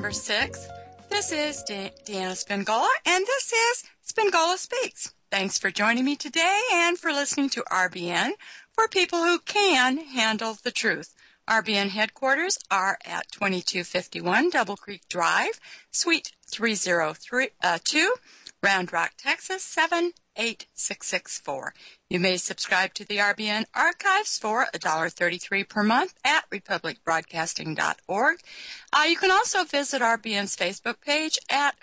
November 6th. This is Deanna Spingola, and this is Spingola Speaks. Thanks for joining me today and for listening to RBN for people who can handle the truth. RBN headquarters are at 2251 Double Creek Drive, Suite 302, Round Rock, Texas 78664. You may subscribe to the RBN archives for $1.33 per month at republicbroadcasting.org. You can also visit RBN's Facebook page at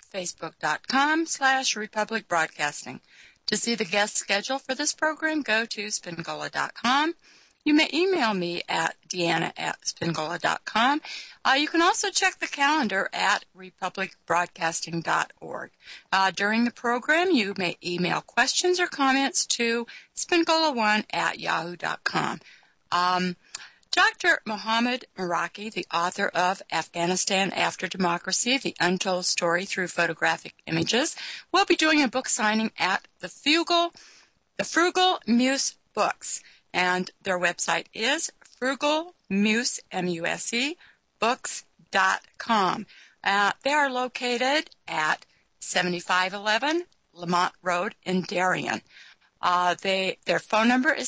facebook.com/republicbroadcasting. To see the guest schedule for this program, go to spingola.com. You may email me at deanna@spingola.com. You can also check the calendar at republicbroadcasting.org. During the program, you may email questions or comments to spingola1@yahoo.com. Dr. Mohammad Meraki, the author of Afghanistan After Democracy, The Untold Story Through Photographic Images, will be doing a book signing at the Frugal Muse Books. And their website is frugalmuse, M-U-S-E, books.com. They are located at 7511 Lamont Road in Darien. Their phone number is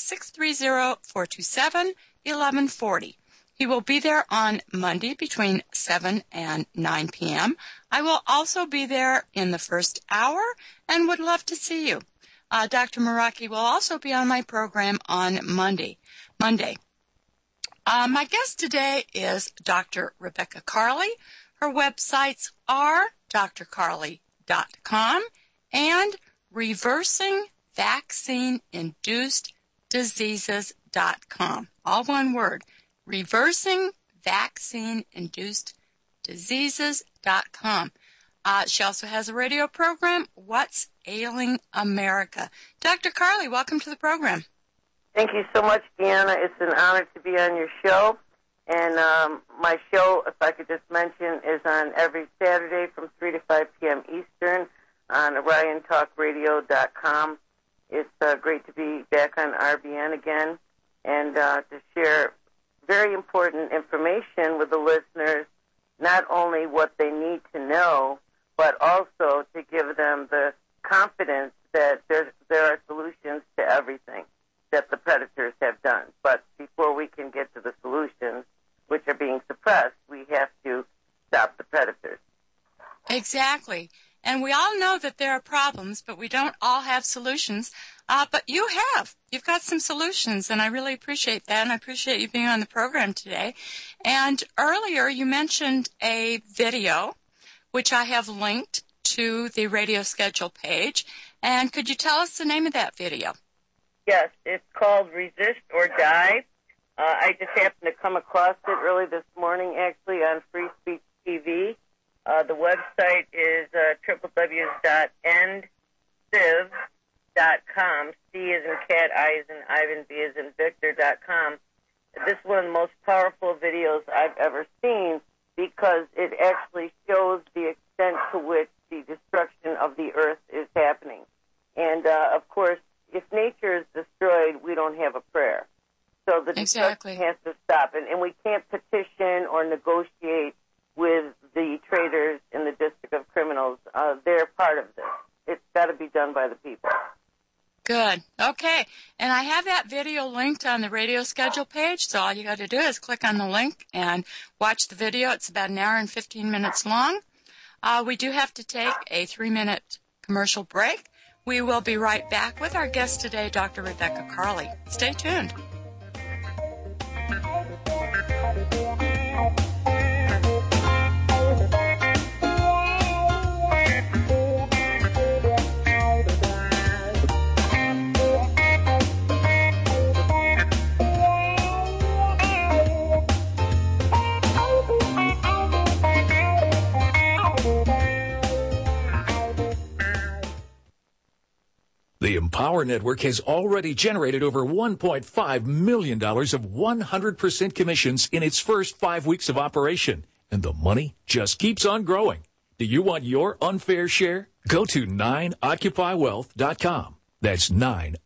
630-427-1140. He will be there on Monday between 7 and 9 p.m. I will also be there in the first hour and would love to see you. Dr. Meraki will also be on my program on Monday. My guest today is Dr. Rebecca Carley. Her websites are drcarley.com and reversingvaccineinduceddiseases.com. All one word, reversingvaccineinduceddiseases.com. She also has a radio program, What's Ailing America. Dr. Carley, welcome to the program. Thank you so much, Deanna. It's an honor to be on your show. And my show, if I could just mention, is on every Saturday from 3 to 5 p.m. Eastern on OrionTalkRadio.com. It's great to be back on RBN again and to share very important information with the listeners, not only what they need to know, but also to give them the confidence that there are solutions to everything that the predators have done. But before we can get to the solutions, which are being suppressed, we have to stop the predators. Exactly. And we all know that there are problems, but we don't all have solutions. But you have. You've got some solutions, and I really appreciate that, and I appreciate you being on the program today. And earlier you mentioned a video, which I have linked to the radio schedule page. And could you tell us the name of that video? Yes, it's called Resist or Die. I just happened to come across it early this morning, actually, on Free Speech TV. The website is www.endciv.com, C as in cat, I as in Ivan, V as in Victor.com. This is one of the most powerful videos I've ever seen because it actually shows the extent to which the destruction of the earth is happening. And, of course, if nature is destroyed, we don't have a prayer. So the destruction has to stop. And we can't petition or negotiate with the traitors in the District of Criminals. They're part of this. It's got to be done by the people. Good. Okay. And I have that video linked on the radio schedule page, so all you got to do is click on the link and watch the video. It's about an hour and 15 minutes long. We do have to take a 3-minute commercial break. We will be right back with our guest today, Dr. Rebecca Carley. Stay tuned. The Empower Network has already generated over $1.5 million of 100% commissions in its first 5 weeks of operation, and the money just keeps on growing. Do you want your unfair share? Go to 9occupywealth.com. That's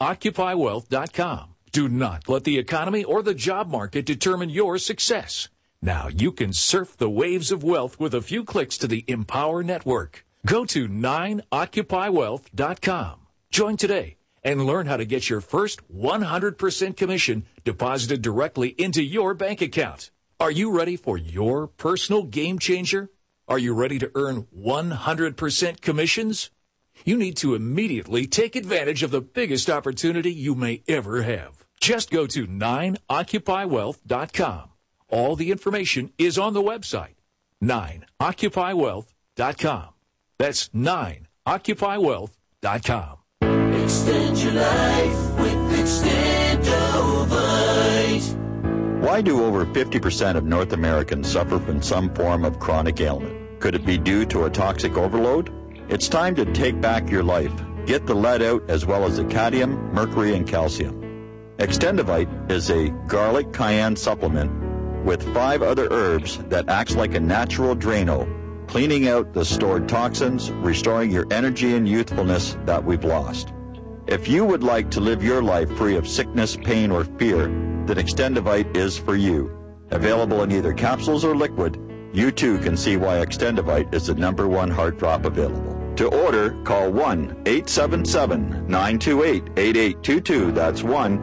9occupywealth.com. Do not let the economy or the job market determine your success. Now you can surf the waves of wealth with a few clicks to the Empower Network. Go to 9occupywealth.com. Join today and learn how to get your first 100% commission deposited directly into your bank account. Are you ready for your personal game changer? Are you ready to earn 100% commissions? You need to immediately take advantage of the biggest opportunity you may ever have. Just go to 9occupywealth.com. All the information is on the website, 9occupywealth.com. That's 9occupywealth.com. Extend your life with Extendovite. Why do over 50% of North Americans suffer from some form of chronic ailment? Could it be due to a toxic overload? It's time to take back your life. Get the lead out as well as the cadmium, mercury, and calcium. Extendovite is a garlic cayenne supplement with 5 other herbs that acts like a natural Drano, cleaning out the stored toxins, restoring your energy and youthfulness that we've lost. If you would like to live your life free of sickness, pain, or fear, then Extendovite is for you. Available in either capsules or liquid, you too can see why Extendovite is the #1 heart drop available. To order, call 1-877-928-8822. That's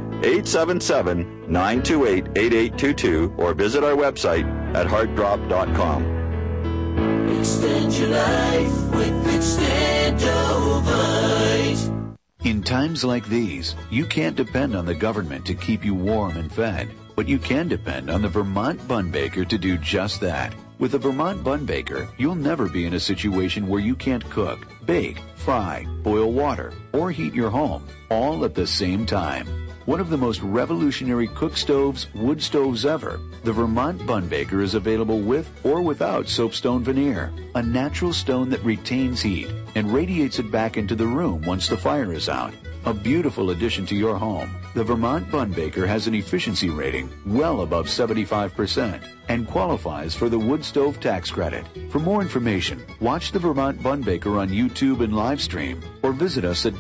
1-877-928-8822, or visit our website at heartdrop.com. Extend your life with Extendovite. In times like these, you can't depend on the government to keep you warm and fed, but you can depend on the Vermont Bun Baker to do just that. With the Vermont Bun Baker, you'll never be in a situation where you can't cook, bake, fry, boil water, or heat your home, all at the same time. One of the most revolutionary cook stoves, wood stoves ever, the Vermont Bun Baker is available with or without soapstone veneer, a natural stone that retains heat and radiates it back into the room once the fire is out. A beautiful addition to your home. The Vermont Bun Baker has an efficiency rating well above 75% and qualifies for the wood stove tax credit. For more information, watch the Vermont Bun Baker on YouTube and live stream, or visit us at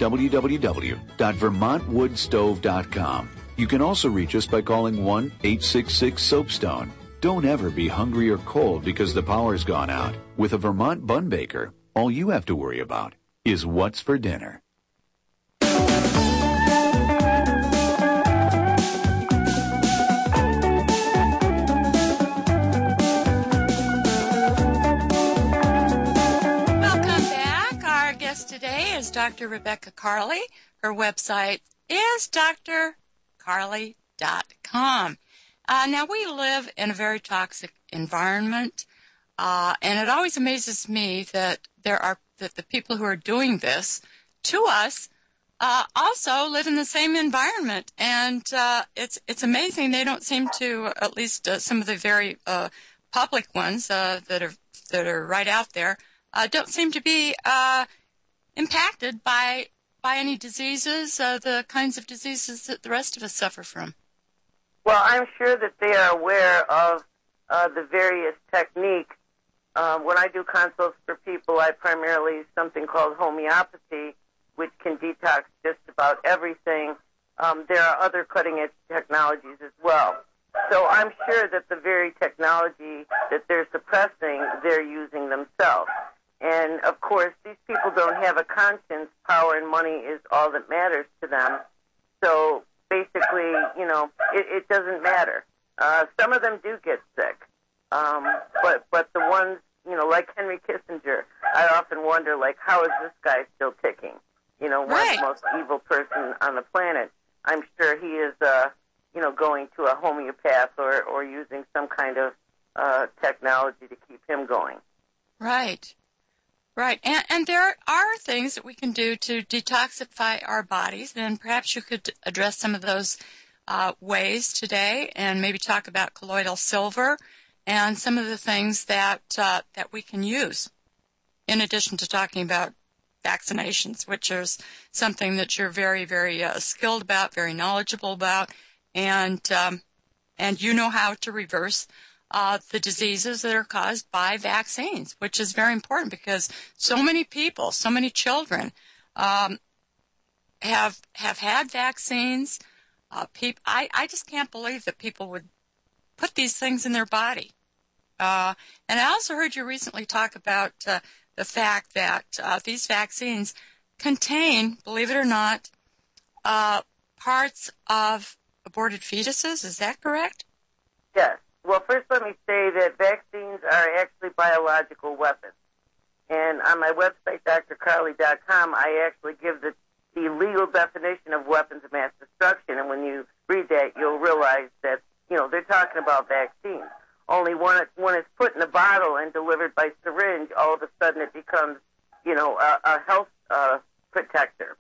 www.vermontwoodstove.com. You can also reach us by calling 1-866-SOAPSTONE. Don't ever be hungry or cold because the power's gone out. With a Vermont Bun Baker, all you have to worry about is what's for dinner. Today is Dr. Rebecca Carley. Her website is drcarley.com. Now, we live in a very toxic environment, and it always amazes me that that the people who are doing this to us also live in the same environment, and it's amazing they don't seem to, at least some of the very public ones that are right out there, don't seem to be impacted by any diseases, the kinds of diseases that the rest of us suffer from. Well, I'm sure that they are aware of the various techniques. When I do consults for people, I primarily use something called homeopathy, which can detox just about everything. There are other cutting-edge technologies as well. So I'm sure that the very technology that they're suppressing, they're using themselves. And, of course, these people don't have a conscience. Power and money is all that matters to them. So, basically, it doesn't matter. Some of them do get sick. But the ones, like Henry Kissinger, I often wonder, how is this guy still ticking? One of the most evil person on the planet. I'm sure he is, going to a homeopath or using some kind of technology to keep him going. Right. Right, and there are things that we can do to detoxify our bodies, and perhaps you could address some of those ways today and maybe talk about colloidal silver and some of the things that we can use, in addition to talking about vaccinations, which is something that you're very, very skilled about, very knowledgeable about, and you know how to reverse the diseases that are caused by vaccines, which is very important because so many people, so many children have had vaccines. I just can't believe that people would put these things in their body. And I also heard you recently talk about the fact that these vaccines contain, believe it or not, parts of aborted fetuses. Is that correct? Yes. Well, first let me say that vaccines are actually biological weapons. And on my website, drcarly.com, I actually give the legal definition of weapons of mass destruction. And when you read that, you'll realize that, they're talking about vaccines. Only when it's put in a bottle and delivered by syringe, all of a sudden it becomes, a health protector.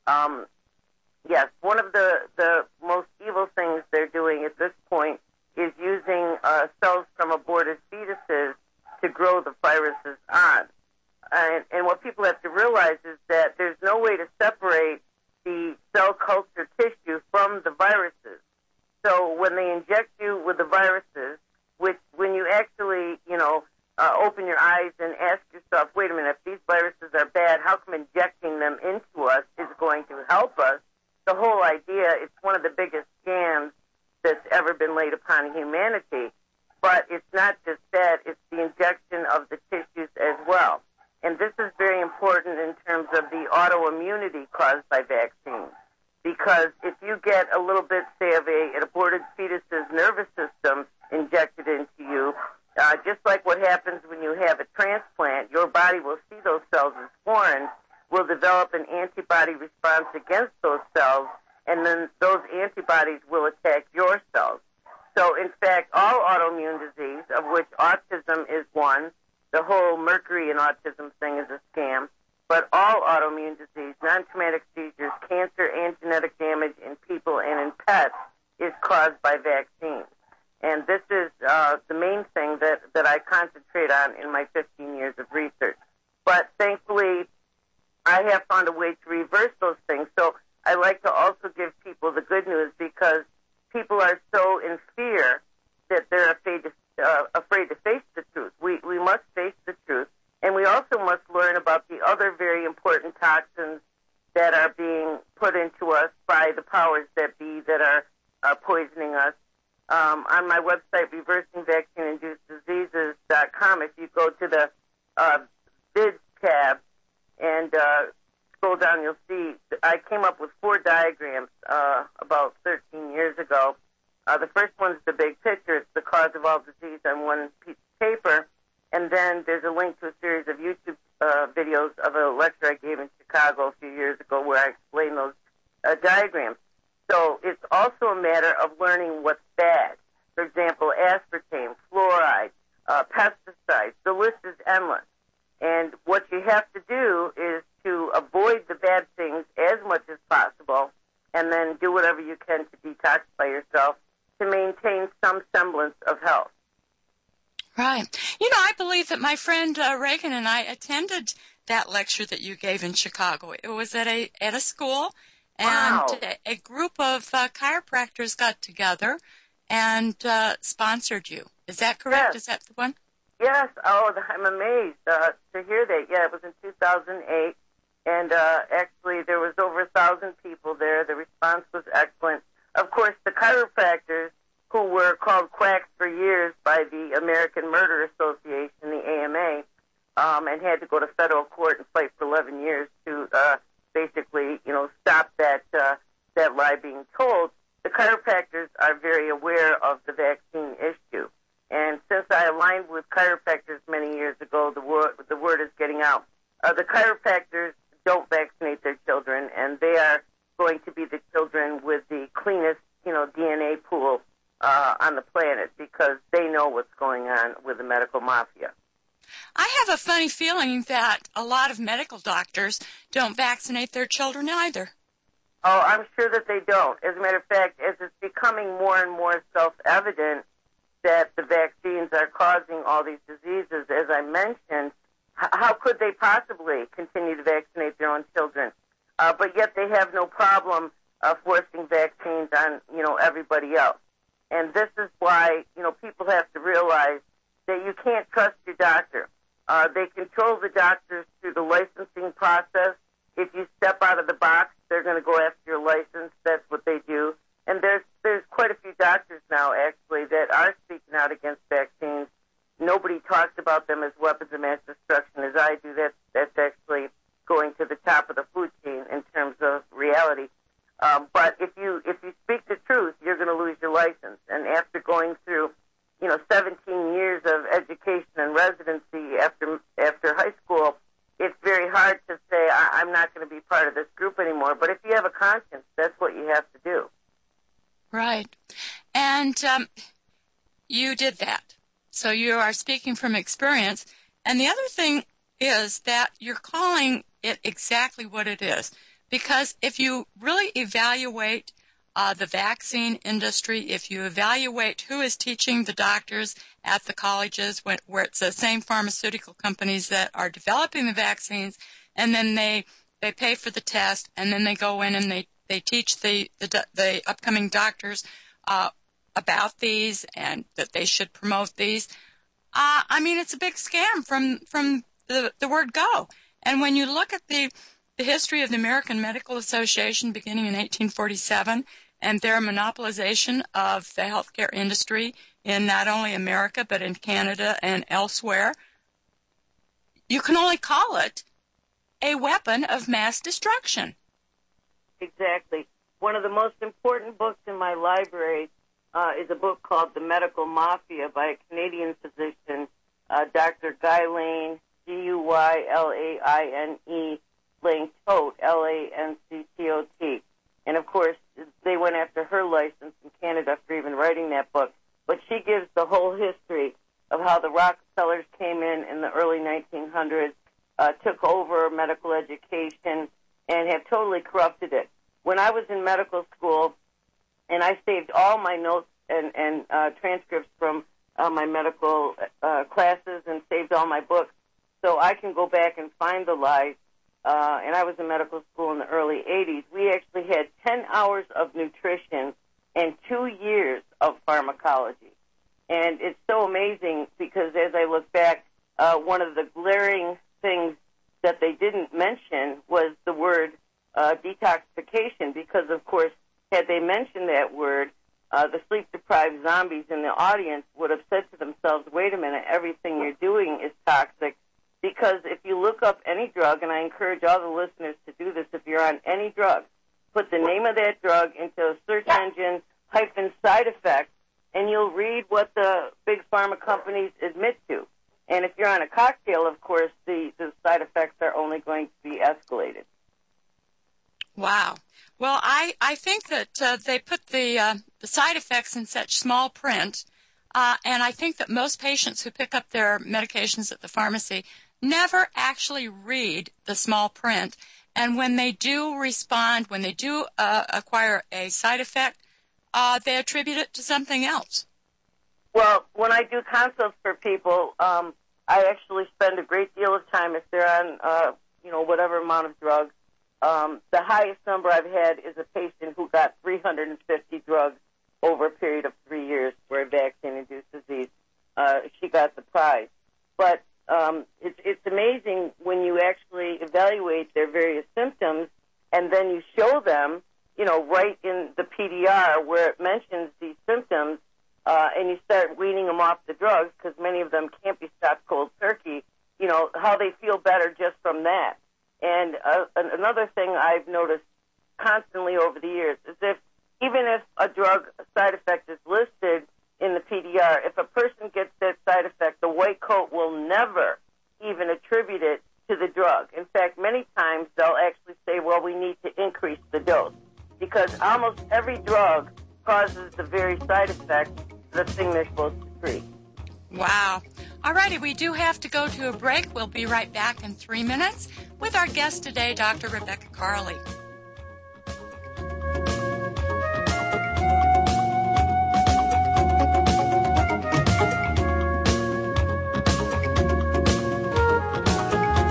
Yes, one of the most evil things they're doing at this point is using cells from aborted fetuses to grow the viruses on. And what people have to realize is that there's no way to separate the cell culture tissue from the viruses. So when they inject you with the viruses, which when you actually, open your eyes and ask yourself, wait a minute, if these viruses are bad, how come injecting them into us is going to help us? The whole idea, it's one of the biggest scams that's ever been laid upon humanity. But it's not just that, it's the injection of the tissues as well. And this is very important in terms of the autoimmunity caused by vaccines. Because if you get a little bit, say, of an aborted fetus's nervous system injected into you, just like what happens when you have a transplant, your body will see those cells as foreign, will develop an antibody response against those cells, and then those antibodies will attack your cells. So, in fact, all autoimmune disease, of which autism is one, the whole mercury in autism thing is a scam, but all autoimmune disease, non-traumatic seizures, cancer, and genetic damage in people and in pets is caused by vaccines. And this is the main thing that I concentrate on in my 15 years of research. But thankfully, I have found a way to reverse those things. So I like to also give people the good news because people are so in fear that they're afraid to face the truth. We must face the truth. And we also must learn about the other very important toxins that are being put into us by the powers that be that are poisoning us. On my website, reversingvaccine-induced-diseases.com, if you go to the bids tab and scroll down, you'll see I came up with 4 diagrams about 13 years ago. The first one's the big picture. It's the cause of all disease on one piece of paper. And then there's a link to a series of YouTube videos of a lecture I gave in Chicago a few years ago where I explained those diagrams. So it's also a matter of learning what's bad. For example, aspartame, fluoride, pesticides. The list is endless. And what you have to do is to avoid the bad things as much as possible and then do whatever you can to detoxify yourself to maintain some semblance of health. Right. I believe that my friend Reagan and I attended that lecture that you gave in Chicago. It was at a school, and wow. A group of chiropractors got together and sponsored you. Is that correct? Yes. Is that the one? Yes. Oh, I'm amazed to hear that. Yeah, it was in 2008, and actually there was over 1,000 people there. The response was excellent. Of course, the chiropractors, who were called quacks for years by the American Murder Association, the AMA, and had to go to federal court and fight for 11 years to basically, stop that lie being told. The chiropractors are very aware of the vaccine issue. And since I aligned with chiropractors many years ago, the word is getting out. The chiropractors don't vaccinate their children, and they are going to be the children with the cleanest, DNA pool on the planet because they know what's going on with the medical mafia. I have a funny feeling that a lot of medical doctors don't vaccinate their children either. Oh, I'm sure that they don't. As a matter of fact, as it's becoming more and more self-evident that the vaccines are causing all these diseases, as I mentioned, how could they possibly continue to vaccinate their own children? But yet they have no problem forcing vaccines on, everybody else. And this is why, people have to realize that you can't trust your doctor. They control the doctors through the licensing process. If you step out of the box, they're going to go after your license. That's what they do. And there's quite a few doctors now, actually, that are speaking out against vaccines. No about them as weapons of mass destruction as I do. That's actually going to the top of the food chain in terms of reality. But if you speak the truth, you're going to lose your license. And after going through, 17 years of education and residency after high school, it's very hard to say, I'm not going to be part of this group anymore. But if you have a conscience, that's what you have to do. Right. And you did that. So you are speaking from experience. And the other thing is that you're calling it exactly what it is. Because if you really evaluate the vaccine industry, if you evaluate who is teaching the doctors at the colleges where it's the same pharmaceutical companies that are developing the vaccines, and then they pay for the test, and then they go in and they teach the upcoming doctors about these and that they should promote these. It's a big scam from the word go. And when you look at the history of the American Medical Association beginning in 1847 and their monopolization of the healthcare industry in not only America but in Canada and elsewhere, you can only call it a weapon of mass destruction. Exactly. One of the most important books in my library is a book called The Medical Mafia by a Canadian physician, Dr. Guylaine, Guylaine, Lane Tote, Lanctot. And, of course, they went after her license in Canada for even writing that book. But she gives the whole history of how the Rockefellers came in the early 1900s, took over medical education, and have totally corrupted it. When I was in medical school, and I saved all my notes and transcripts from my medical classes and saved all my books, so I can go back and find the lies. And I was in medical school in the early 80s. We actually had 10 hours of nutrition and 2 years of pharmacology. And it's so amazing because as I look back, one of the glaring things that they didn't mention was the word detoxification because, of course, had they mentioned that word, the sleep-deprived zombies in the audience would have said to themselves, wait a minute, everything you're doing is toxic. Because if you look up any drug, and I encourage all the listeners to do this, if you're on any drug, put the name of that drug into a search engine, hyphen side effects, and you'll read what the big pharma companies admit to. And if you're on a cocktail, of course, the side effects are only going to be escalated. Wow. Well, I think that they put the side effects in such small print, and I think that most patients who pick up their medications at the pharmacy never actually read the small print. And when they do respond, when they do acquire a side effect, they attribute it to something else. Well, when I do consults for people, I actually spend a great deal of time if they're on, whatever amount of drugs. The highest number I've had is a patient who got 350 drugs over a period of 3 years for a vaccine-induced disease. She got the prize. But it's amazing when you actually evaluate their various symptoms and then you show them, right in the PDR where it mentions these symptoms, and you start weaning them off the drugs because many of them can't be stopped cold turkey, how they feel better just from that. And another thing I've noticed constantly over the years is even if a drug side effect is listed in the PDR, if a person gets that side effect, the white coat will never even attribute it to the drug. In fact, many times they'll actually say, well, we need to increase the dose because almost every drug causes the very side effect, the thing they're supposed to treat. Wow. All righty, we do have to go to a break. We'll be right back in 3 minutes with our guest today, Dr. Rebecca Carley.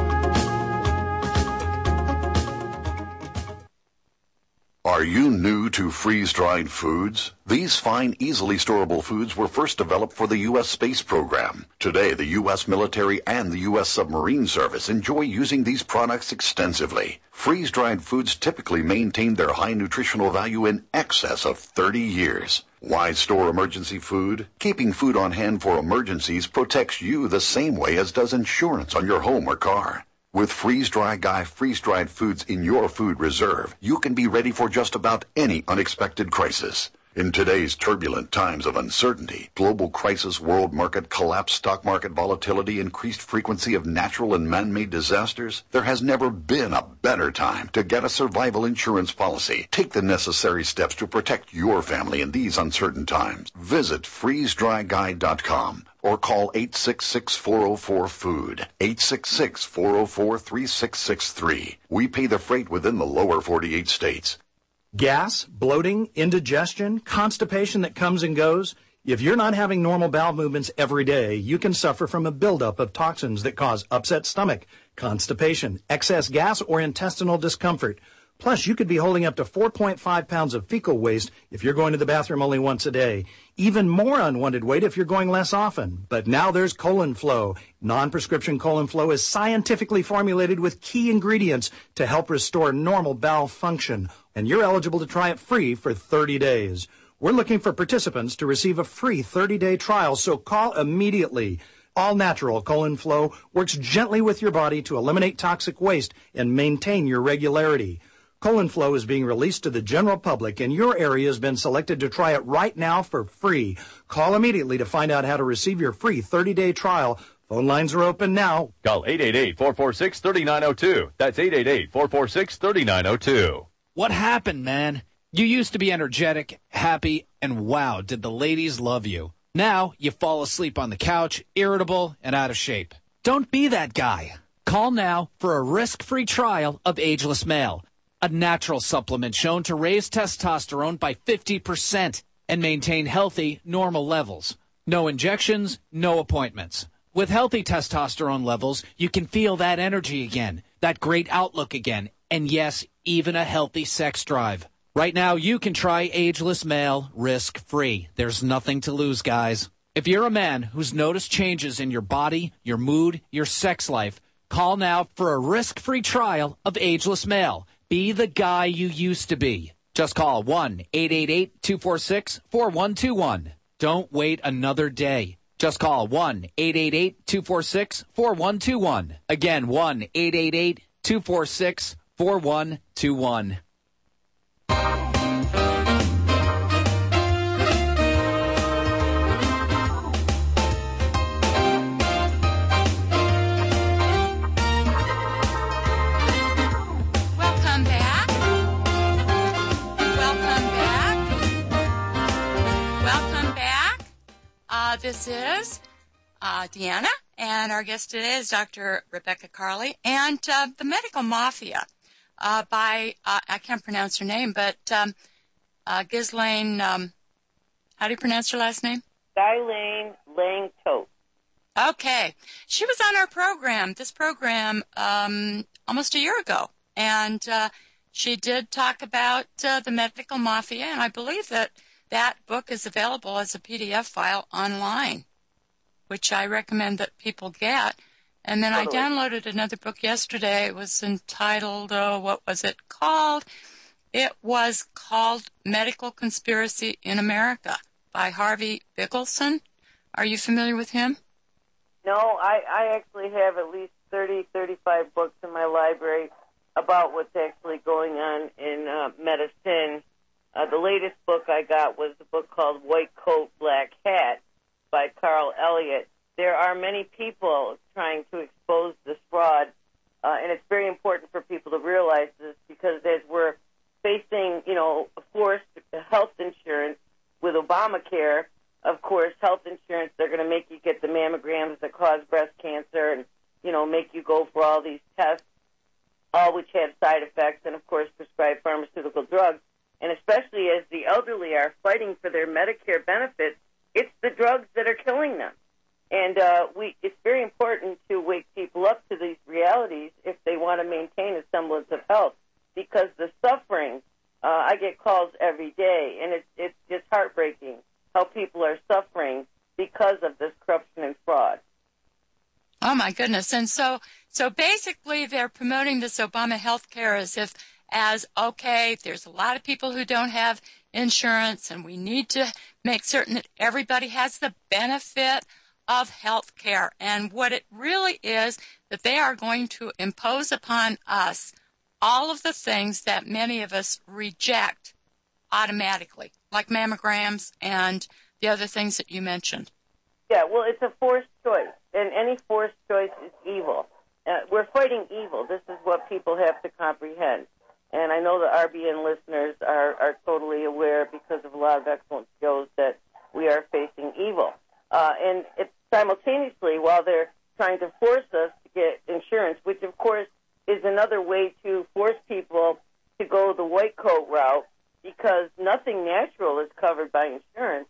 Are you new to freeze-dried foods? These fine, easily storable foods were first developed for the U.S. space program. Today, the U.S. military and the U.S. submarine service enjoy using these products extensively. Freeze-dried foods typically maintain their high nutritional value in excess of 30 years. Why store emergency food? Keeping food on hand for emergencies protects you the same way as does insurance on your home or car. With Freeze-Dry Guy freeze-dried foods in your food reserve, you can be ready for just about any unexpected crisis. In today's turbulent times of uncertainty, global crisis, world market collapse, stock market volatility, increased frequency of natural and man-made disasters, there has never been a better time to get a survival insurance policy. Take the necessary steps to protect your family in these uncertain times. Visit freezedryguy.com or call 866-404-FOOD, 866-404-3663. We pay the freight within the lower 48 states. Gas, bloating, indigestion, constipation that comes and goes. If you're not having normal bowel movements every day, you can suffer from a buildup of toxins that cause upset stomach, constipation, excess gas, or intestinal discomfort. Plus, you could be holding up to 4.5 pounds of fecal waste if you're going to the bathroom only once a day. Even more unwanted weight if you're going less often. But now there's Colon Flow. Non-prescription Colon Flow is scientifically formulated with key ingredients to help restore normal bowel function. And you're eligible to try it free for 30 days. We're looking for participants to receive a free 30-day trial, so call immediately. All-natural Colon Flow works gently with your body to eliminate toxic waste and maintain your regularity. Colon Flow is being released to the general public, and your area has been selected to try it right now for free. Call immediately to find out how to receive your free 30-day trial. Phone lines are open now. Call 888-446-3902. That's 888-446-3902. What happened, man? You used to be energetic, happy, and wow, did the ladies love you. Now you fall asleep on the couch, irritable, and out of shape. Don't be that guy. Call now for a risk-free trial of Ageless Male, a natural supplement shown to raise testosterone by 50% and maintain healthy, normal levels. No injections, no appointments. With healthy testosterone levels, you can feel that energy again, that great outlook again, and yes, even a healthy sex drive. Right now, you can try Ageless Male risk-free. There's nothing to lose, guys. If you're a man who's noticed changes in your body, your mood, your sex life, call now for a risk-free trial of Ageless Male. Be the guy you used to be. Just call 1-888-246-4121. Don't wait another day. Just call 1-888-246-4121. Again, 1-888-246-4121. This is Deanna, and our guest today is Dr. Rebecca Carley, and the Medical Mafia by, I can't pronounce her name, but Ghislaine, how do you pronounce her last name? Ghislaine Lang-Toth. Okay. She was on our program, this program, almost a year ago, and she did talk about the Medical Mafia, and I believe that book is available as a PDF file online, which I recommend that people get. And then I downloaded another book yesterday. It was entitled, what was it called? It was called Medical Conspiracy in America by Harvey Bickelson. Are you familiar with him? No, I actually have at least 30, 35 books in my library about what's actually going on in medicine. The latest book I got was a book called White Coat, Black Hat by Carl Elliott. There are many people trying to expose this fraud, and it's very important for people to realize this because as we're facing, forced health insurance with Obamacare, of course, health insurance, they're going to make you get the mammograms that cause breast cancer and, make you go for all these tests, all which have side effects and, of course, prescribe pharmaceutical drugs. And especially as the elderly are fighting for their Medicare benefits, it's the drugs that are killing them. And it's very important to wake people up to these realities if they want to maintain a semblance of health, because the suffering I get calls every day, and it's just heartbreaking how people are suffering because of this corruption and fraud. Oh, my goodness. And so basically they're promoting this Obama health care as okay, there's a lot of people who don't have insurance, and we need to make certain that everybody has the benefit of health care. And what it really is, that they are going to impose upon us all of the things that many of us reject automatically, like mammograms and the other things that you mentioned. Yeah, well, it's a forced choice, and any forced choice is evil. We're fighting evil. This is what people have to comprehend. And I know the RBN listeners are totally aware, because of a lot of excellent shows, that we are facing evil. And it's simultaneously, while they're trying to force us to get insurance, which, of course, is another way to force people to go the white coat route, because nothing natural is covered by insurance.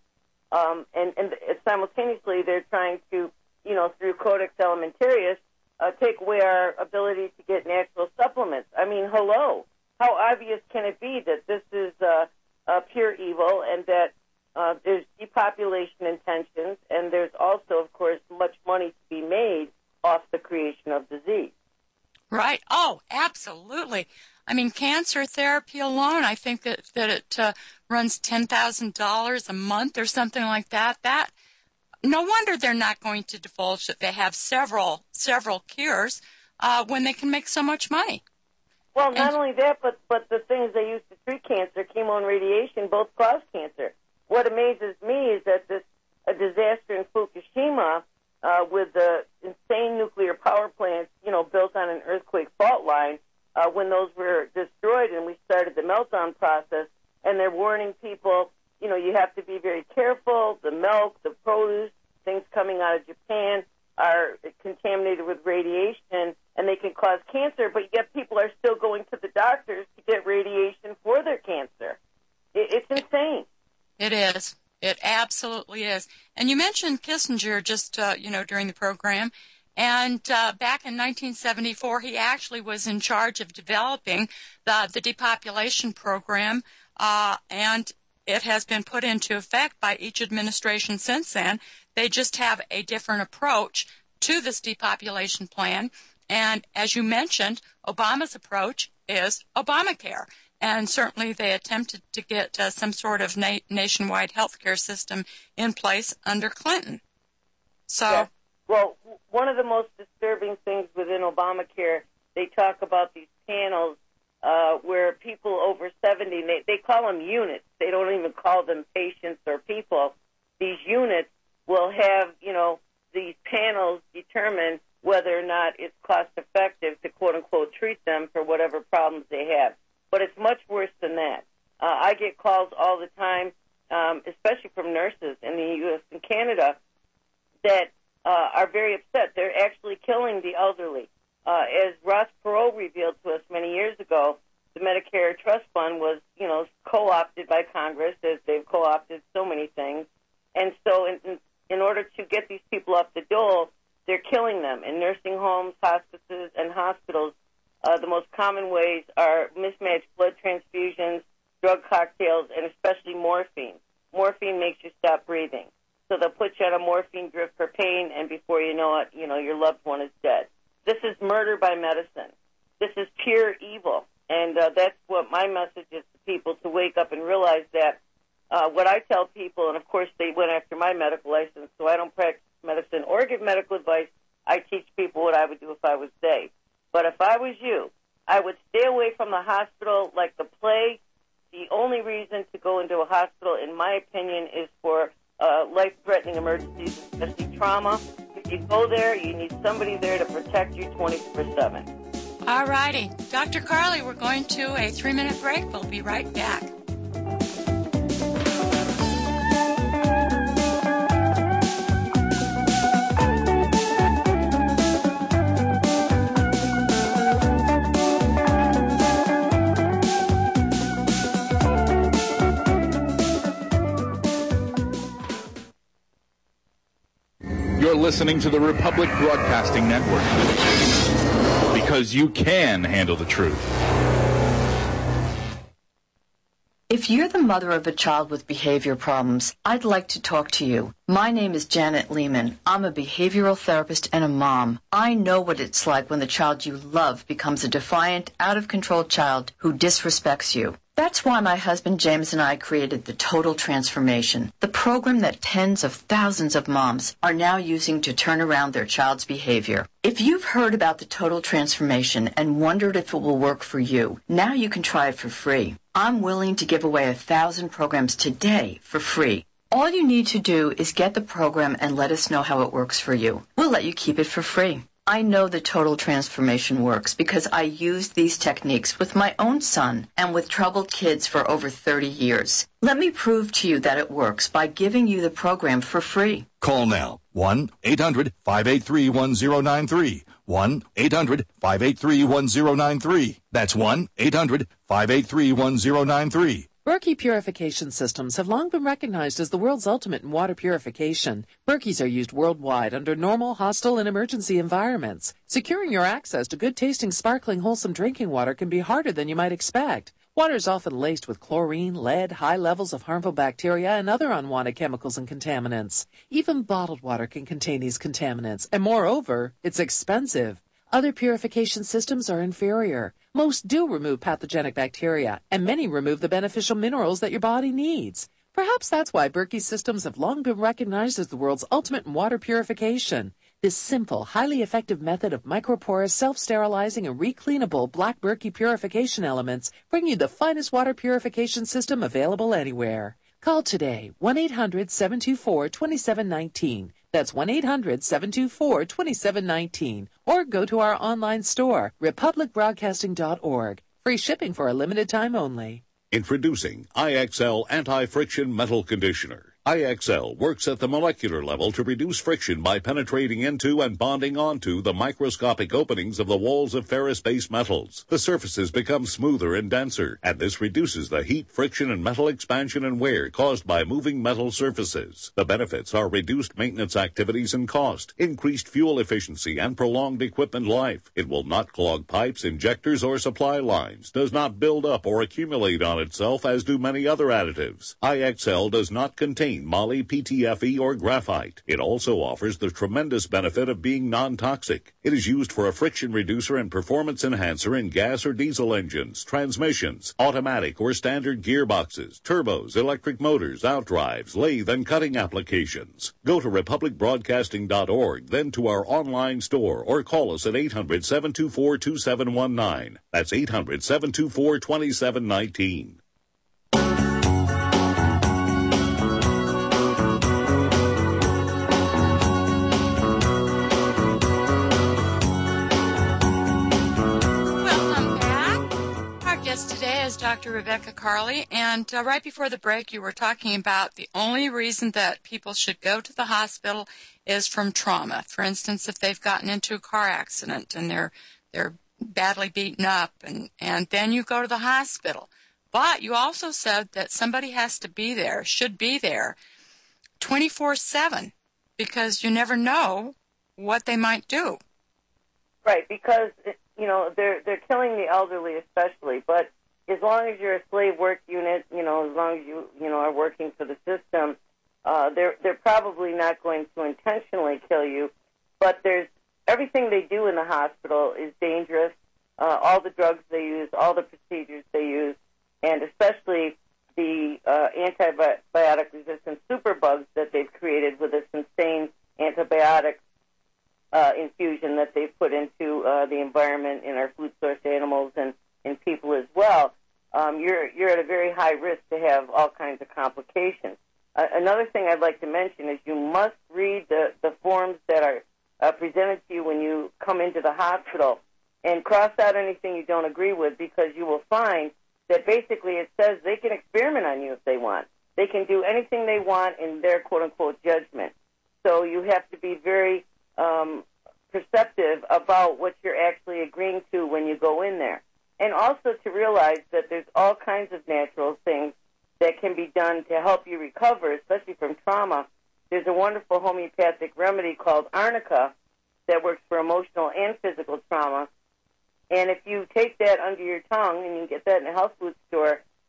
And simultaneously, they're trying to, through Codex Alimentarius, take away our ability to get natural supplements. I mean, hello. How obvious can it be that this is pure evil, and that there's depopulation intentions, and there's also, of course, much money to be made off the creation of disease? Right. Oh, absolutely. I mean, cancer therapy alone, I think that it runs $10,000 a month or something like that. No wonder they're not going to divulge that they have several cures when they can make so much money. Well, not only that, but the things they use to treat cancer, chemo and radiation, both cause cancer. What amazes me is that a disaster in Fukushima, with the insane nuclear power plants, built on an earthquake fault line, when those were destroyed and we started the meltdown process, and they're warning people, you have to be very careful. The milk, the produce, things coming out of Japan are contaminated with radiation, and they can cause cancer, but yet people are still going to the doctors to get radiation for their cancer. It's insane. It is. It absolutely is. And you mentioned Kissinger just, during the program. And back in 1974, he actually was in charge of developing the depopulation program, and it has been put into effect by each administration since then. They just have a different approach to this depopulation plan. And as you mentioned, Obama's approach is Obamacare. And certainly they attempted to get some sort of nationwide health care system in place under Clinton. So, yeah. Well, one of the most disturbing things within Obamacare, they talk about these panels where people over 70, they call them units. They don't even call them patients or people. These units will have, these panels determine whether or not it's cost effective to, quote unquote, treat them for whatever problems they have. But it's much worse than that. I get calls all the time, especially from nurses in the U.S. and Canada, that are very upset. They're actually killing the elderly. As Ross Perot revealed to us many years ago, the Medicare Trust Fund was, co-opted by Congress, as they've co-opted so many things. And so in order to get these people off the dole, they're killing them in nursing homes, hospices, and hospitals. The most common ways are mismatched blood transfusions, drug cocktails, and especially morphine. Morphine makes you stop breathing. So they'll put you on a morphine drip for pain, and before you know it, your loved one is dead. This is murder by medicine. This is pure evil. And that's what my message is to people, to wake up and realize that what I tell people, and of course they went after my medical license, so I don't practice medicine or give medical advice. I teach people what I would do if I was they. But if I was you, I would stay away from the hospital like the plague. The only reason to go into a hospital, in my opinion, is for life-threatening emergencies, especially trauma. If you go there, you need somebody there to protect you 24/7. All righty. Dr. Carly, we're going to a 3-minute break. We'll be right back. You're listening to the Republic Broadcasting Network, because you can handle the truth. If you're the mother of a child with behavior problems, I'd like to talk to you. My name is Janet Lehman. I'm a behavioral therapist and a mom. I know what it's like when the child you love becomes a defiant, out-of-control child who disrespects you. That's why my husband James and I created the Total Transformation, the program that tens of thousands of moms are now using to turn around their child's behavior. If you've heard about the Total Transformation and wondered if it will work for you, now you can try it for free. I'm willing to give away 1,000 programs today for free. All you need to do is get the program and let us know how it works for you. We'll let you keep it for free. I know the Total Transformation works because I used these techniques with my own son and with troubled kids for over 30 years. Let me prove to you that it works by giving you the program for free. Call now. 1-800-583-1093. 1-800-583-1093. That's 1-800-583-1093. Berkey Purification Systems have long been recognized as the world's ultimate in water purification. Berkeys are used worldwide under normal, hostile, and emergency environments. Securing your access to good-tasting, sparkling, wholesome drinking water can be harder than you might expect. Water is often laced with chlorine, lead, high levels of harmful bacteria, and other unwanted chemicals and contaminants. Even bottled water can contain these contaminants, and moreover, it's expensive. Other purification systems are inferior. Most do remove pathogenic bacteria, and many remove the beneficial minerals that your body needs. Perhaps that's why Berkey systems have long been recognized as the world's ultimate in water purification. This simple, highly effective method of microporous, self-sterilizing, and recleanable black Berkey purification elements bring you the finest water purification system available anywhere. Call today, 1-800-724-2719. That's 1-800-724-2719. Or go to our online store, republicbroadcasting.org. Free shipping for a limited time only. Introducing IXL Anti-Friction Metal Conditioner. IXL works at the molecular level to reduce friction by penetrating into and bonding onto the microscopic openings of the walls of ferrous-based metals. The surfaces become smoother and denser, and this reduces the heat, friction, and metal expansion and wear caused by moving metal surfaces. The benefits are reduced maintenance activities and cost, increased fuel efficiency, and prolonged equipment life. It will not clog pipes, injectors, or supply lines, does not build up or accumulate on itself as do many other additives. IXL does not contain moly, PTFE, or graphite. It also offers the tremendous benefit of being non-toxic. It is used for a friction reducer and performance enhancer in gas or diesel engines, transmissions, automatic or standard gearboxes, turbos, electric motors, outdrives, lathe, and cutting applications. Go to republicbroadcasting.org, then to our online store, or call us at 800-724-2719. That's 800-724-2719. Today is Dr. Rebecca Carley, and right before the break you were talking about the only reason that people should go to the hospital is from trauma. For instance, if they've gotten into a car accident and they're badly beaten up, and then you go to the hospital. But you also said that somebody has to be there, should be there 24/7, because you never know what they might do. Right, because they're killing the elderly especially, but as long as you're a slave work unit, as long as you are working for the system, they're probably not going to intentionally kill you. But there's everything they do in the hospital is dangerous. All the drugs they use, all the procedures they use, and especially the antibiotic-resistant superbugs that they've created with this insane antibiotic infusion that they've put into the environment in our food source animals and in people as well. You're at a very high risk to have all kinds of complications. Another thing I'd like to mention is you must read the forms that are presented to you when you come into the hospital and cross out anything you don't agree with, because you will find that basically it says they can experiment on you if they want. They can do anything they want in their quote-unquote judgment. So you have to be very perceptive about what you're actually agreeing to when you go in there. And also to realize that there's all kinds of natural things that can be done to help you recover, especially from trauma. There's a wonderful homeopathic remedy called arnica that works for emotional and physical trauma. And if you take that under your tongue, and you can get that in a health food store,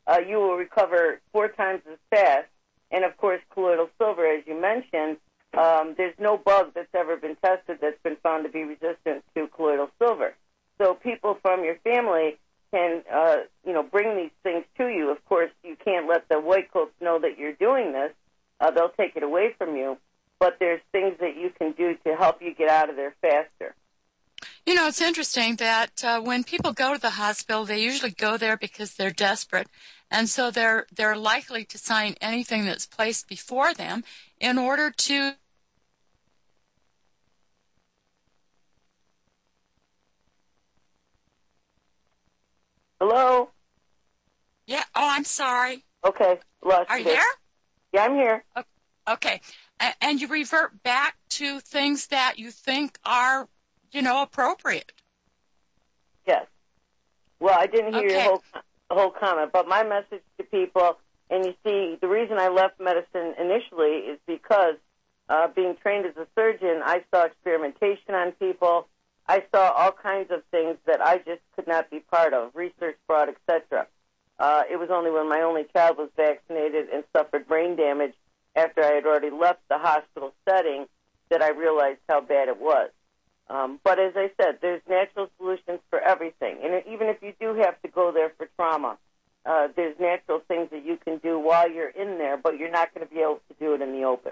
you will recover 4 times as fast. And, of course, colloidal silver, as you mentioned, there's no bug that's ever been tested that's been found to be resistant to colloidal silver. So people from your family can, bring these things to you. Of course, you can't let the white coats know that you're doing this. They'll take it away from you. But there's things that you can do to help you get out of there faster. You know, it's interesting that when people go to the hospital, they usually go there because they're desperate. And so they're likely to sign anything that's placed before them in order to Hello? Yeah. Oh, I'm sorry. Okay. Lost Are you it. there? Yeah, I'm here. Okay. And you revert back to things that you think are, appropriate. Yes. Well, I didn't hear Okay. your whole comment, but my message to people, and you see, the reason I left medicine initially is because being trained as a surgeon, I saw experimentation on people. I saw all kinds of things that I just could not be part of, research fraud, etc. It was only when my only child was vaccinated and suffered brain damage after I had already left the hospital setting that I realized how bad it was. But as I said, there's natural solutions for everything. And even if you do have to go there for trauma, there's natural things that you can do while you're in there, but you're not going to be able to do it in the open.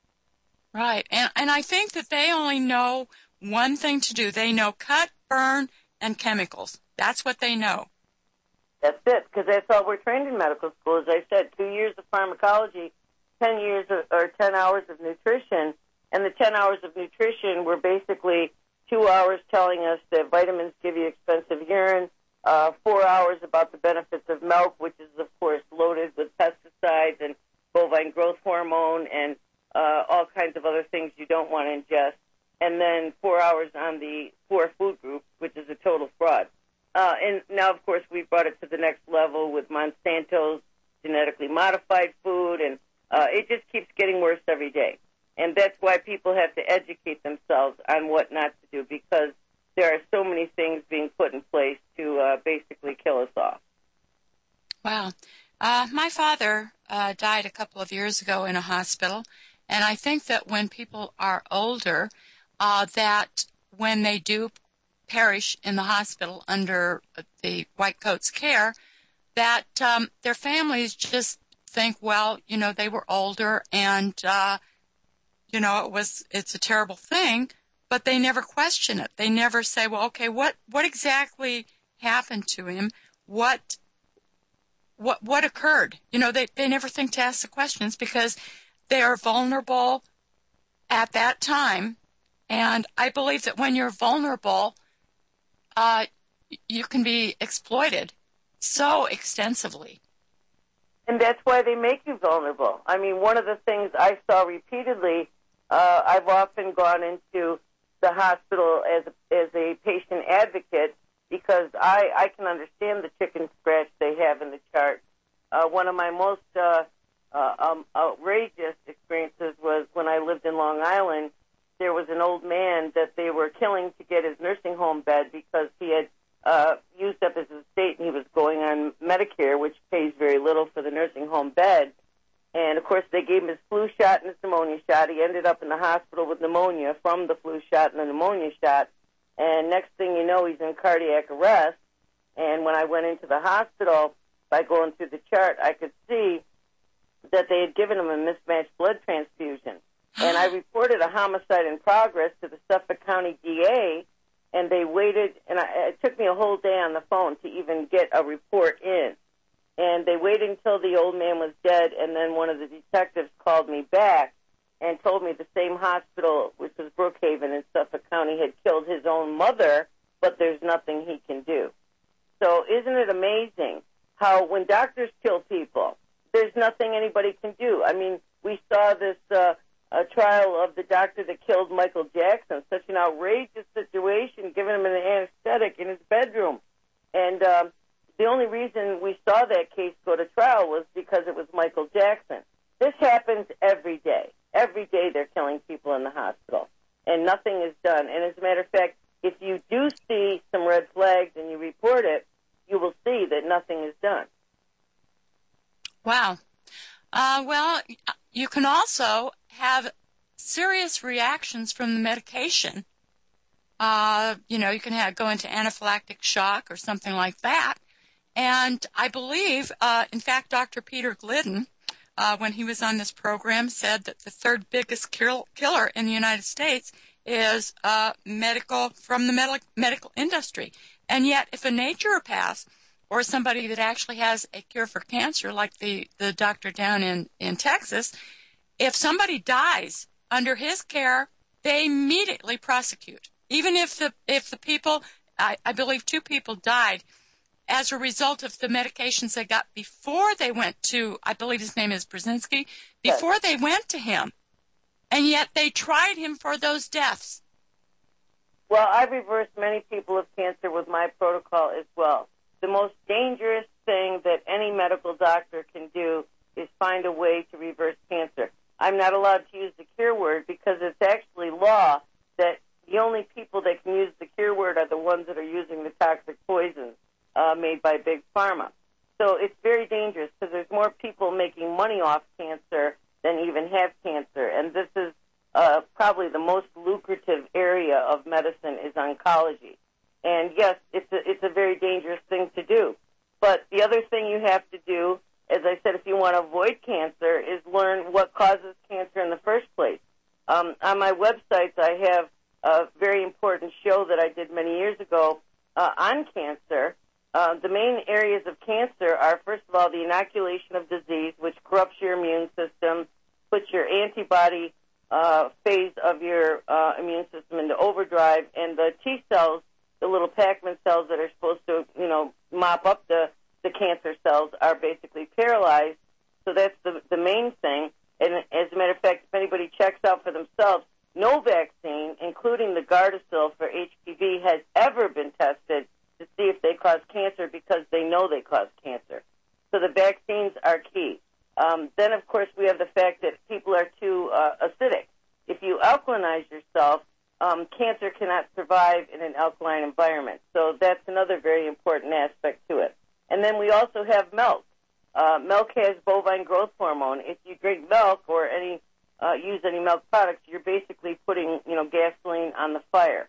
Right. And I think that they only know one thing to do. They know cut, burn, and chemicals. That's what they know. That's it, because that's all we're trained in medical school. As I said, 2 years of pharmacology, 10 years or 10 hours of nutrition, and the 10 hours of nutrition were basically 2 hours telling us that vitamins give you expensive urine, 4 hours about the benefits of milk, which is, of course, loaded with pesticides and bovine growth hormone and all kinds of other things you don't want to ingest, and then 4 hours on the 4 food group, which is a total fraud. And now, of course, we brought it to the next level with Monsanto's genetically modified food, and it just keeps getting worse every day. And that's why people have to educate themselves on what not to do, because there are so many things being put in place to basically kill us off. Wow. My father died a couple of years ago in a hospital, and I think that when people are older, that when they do perish in the hospital under the white coat's care, that their families just think, well, they were older and, it's a terrible thing, but they never question it. They never say, well, okay, what exactly happened to him? What occurred? They never think to ask the questions because they are vulnerable at that time. And I believe that when you're vulnerable, you can be exploited so extensively. And that's why they make you vulnerable. I mean, one of the things I saw repeatedly, I've often gone into the hospital as a patient advocate because I can understand the chicken scratch they have in the chart. One of my most outrageous experiences was when I lived in Long Island. There was an old man that they were killing to get his nursing home bed because he had used up his estate and he was going on Medicare, which pays very little for the nursing home bed. And, of course, they gave him his flu shot and his pneumonia shot. He ended up in the hospital with pneumonia from the flu shot and the pneumonia shot. And next thing you know, he's in cardiac arrest. And when I went into the hospital, by going through the chart, I could see that they had given him a mismatched blood transfusion. And I reported a homicide in progress to the Suffolk County DA, and they waited, and it took me a whole day on the phone to even get a report in. And they waited until the old man was dead, and then one of the detectives called me back and told me the same hospital, which was Brookhaven in Suffolk County, had killed his own mother, but there's nothing he can do. So isn't it amazing how when doctors kill people, there's nothing anybody can do? I mean, we saw this trial of the doctor that killed Michael Jackson, such an outrageous situation, giving him an anesthetic in his bedroom. And the only reason we saw that case go to trial was because it was Michael Jackson. This happens every day. Every day they're killing people in the hospital, and nothing is done. And as a matter of fact, if you do see some red flags and you report it, you will see that nothing is done. Wow. Well, you can also have serious reactions from the medication. You can go into anaphylactic shock or something like that. And I believe, in fact, Dr. Peter Glidden, when he was on this program, said that the third biggest killer in the United States is from the medical industry. And yet, if a naturopath or somebody that actually has a cure for cancer, like the doctor down in Texas, if somebody dies under his care, they immediately prosecute. Even if the people, I believe 2 people died as a result of the medications they got before they went to, I believe his name is Brzezinski, before they went to him. And yet they tried him for those deaths. Well, I've reversed many people with cancer with my protocol as well. The most dangerous thing that any medical doctor can do is find a way to reverse cancer. I'm not allowed to use the cure word because it's actually law that the only people that can use the cure word are the ones that are using the toxic poisons made by Big Pharma. So it's very dangerous because there's more people making money off cancer than even have cancer. And this is probably the most lucrative area of medicine is oncology. And yes, it's a very dangerous thing to do. But the other thing you have to do, as I said, if you want to avoid cancer, is learn what causes cancer in the first place. On my websites, I have a very important show that I did many years ago on cancer. The main areas of cancer are, first of all, the inoculation of disease, which corrupts your immune system, puts your antibody phase of your immune system into overdrive, and the T cells, the little Pac-Man cells that are supposed to, mop up the cancer cells, are basically paralyzed. So that's the main thing. And as a matter of fact, if anybody checks out for themselves, no vaccine, including the Gardasil for HPV, has ever been tested to see if they cause cancer because they know they cause cancer. So the vaccines are key. Then, of course, we have the fact that people are too acidic. If you alkalinize yourself, cancer cannot survive in an alkaline environment. So that's another very important aspect to it. And then we also have milk. Milk has bovine growth hormone. If you drink milk or use any milk products, you're basically putting, gasoline on the fire.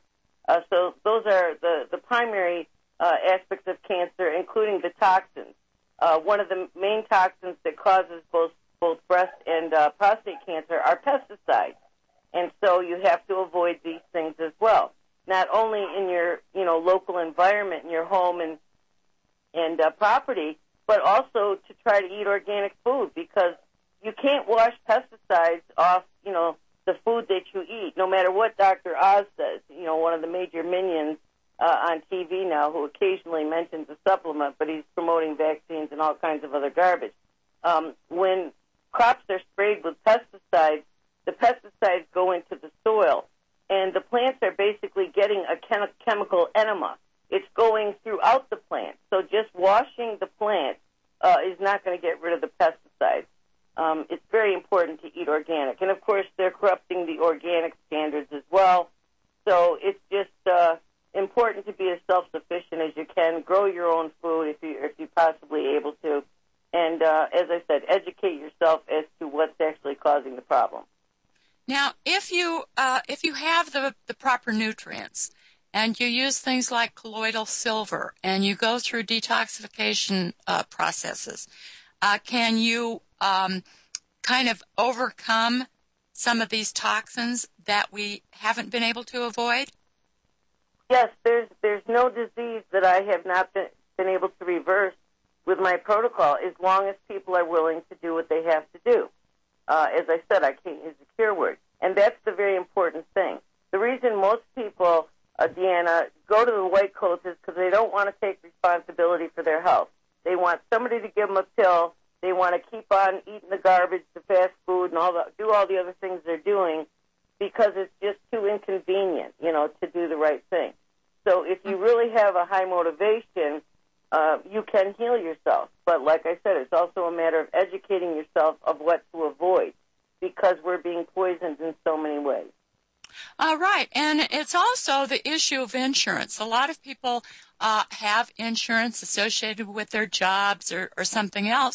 So those are the primary aspects of cancer, including the toxins. One of the main toxins that causes both breast and prostate cancer are pesticides. And so you have to avoid these things as well. Not only in your, local environment, in your home and property, but also to try to eat organic food, because you can't wash pesticides off, the food that you eat, no matter what Dr. Oz says, one of the major minions on TV now who occasionally mentions a supplement, but he's promoting vaccines and all kinds of other garbage. When crops are sprayed with pesticides, the pesticides go into the soil, and the plants are basically getting a chemical enema. It's going throughout the plant. So just washing the plant is not going to get rid of the pesticides. It's very important to eat organic. And, of course, they're corrupting the organic standards as well. So it's just important to be as self-sufficient as you can. Grow your own food if you're possibly able to. And, as I said, educate yourself as to what's actually causing the problem. Now, if you have the proper nutrients and you use things like colloidal silver and you go through detoxification processes, can you kind of overcome some of these toxins that we haven't been able to avoid? Yes, there's no disease that I have not been able to reverse with my protocol as long as people are willing to do what they have to do. As I said, I can't use the cure word. And that's the very important thing. The reason most people, Deanna, go to the white coats is because they don't want to take responsibility for their health. They want somebody to give them a pill. They want to keep on eating the garbage, the fast food, and do all the other things they're doing because it's just too inconvenient, to do the right thing. So if you really have a high motivation, you can heal yourself. But like I said, it's also a matter of educating yourself of what to avoid because we're being poisoned in so many ways. Right, and it's also the issue of insurance. A lot of people have insurance associated with their jobs or something else,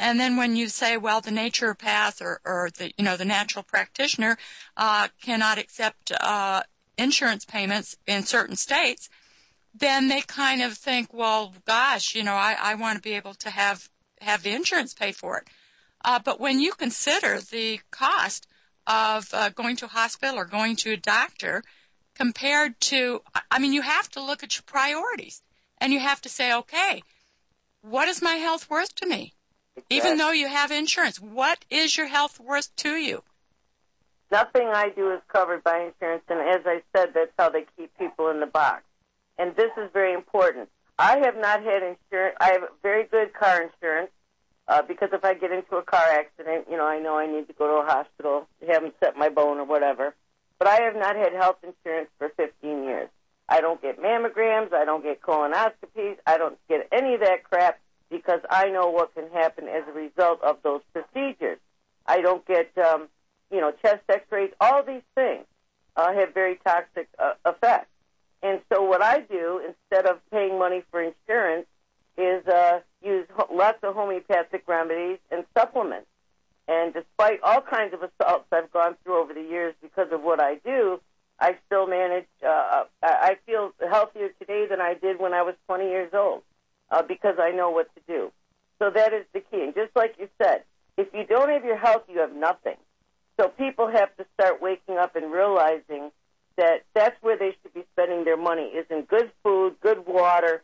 And then when you say, well, the naturopath or the, the natural practitioner cannot accept insurance payments in certain states, then they kind of think, well, gosh, I want to be able to have the insurance pay for it. But when you consider the cost of going to a hospital or going to a doctor compared to, you have to look at your priorities. And you have to say, okay, what is my health worth to me? Exactly. Even though you have insurance, what is your health worth to you? Nothing I do is covered by insurance, and as I said, that's how they keep people in the box. And this is very important. I have not had insurance. I have very good car insurance because if I get into a car accident, I know I need to go to a hospital, have them set my bone or whatever. But I have not had health insurance for 15 years. I don't get mammograms. I don't get colonoscopies. I don't get any of that crap because I know what can happen as a result of those procedures. I don't get, chest x-rays. All these things have very toxic effects. And so what I do, instead of paying money for insurance, is use lots of homeopathic remedies and supplements. And despite all kinds of assaults I've gone through over the years because of what I do, I still manage, I feel healthier today than I did when I was 20 years old because I know what to do. So that is the key. And just like you said, if you don't have your health, you have nothing. So people have to start waking up and realizing that that's where they should be spending their money, is in good food, good water,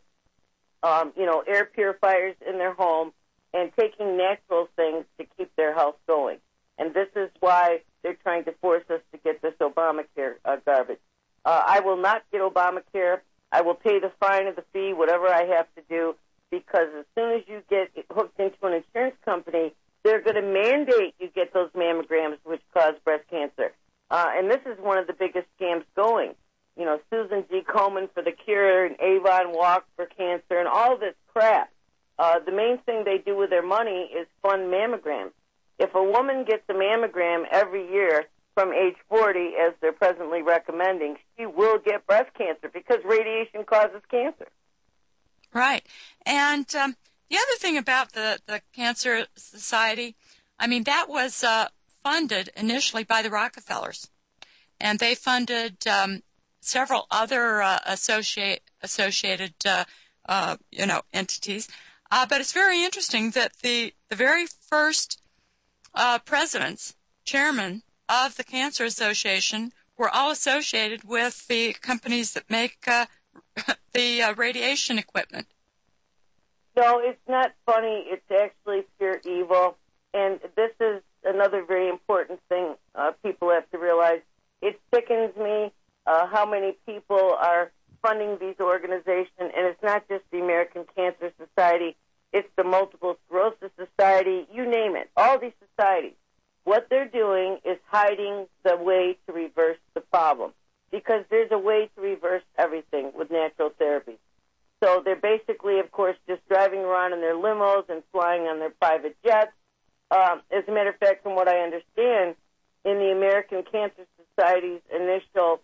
air purifiers in their home, and taking natural things to keep their health going. And this is why they're trying to force us to get this Obamacare garbage. I will not get Obamacare. I will pay the fine or the fee, whatever I have to do, because as soon as you get hooked into an insurance company, they're going to mandate you get those mammograms which cause breast cancer. And this is one of the biggest scams going. Susan G. Komen for the cure and Avon Walk for cancer and all this crap. The main thing they do with their money is fund mammograms. If a woman gets a mammogram every year from age 40, as they're presently recommending, she will get breast cancer because radiation causes cancer. Right. And the other thing about the Cancer Society, that was funded initially by the Rockefellers. And they funded several other associated entities. But it's very interesting that the very first presidents, chairman of the Cancer Association, were all associated with the companies that make the radiation equipment. No, it's not funny. It's actually pure evil. And this is another very important thing people have to realize. It sickens me how many people are funding these organizations, and it's not just the American Cancer Society. It's the Multiple Sclerosis Society, you name it, all these societies. What they're doing is hiding the way to reverse the problem because there's a way to reverse everything with natural therapies. So they're basically, of course, just driving around in their limos and flying on their private jets. As a matter of fact, from what I understand, in the American Cancer Society's initial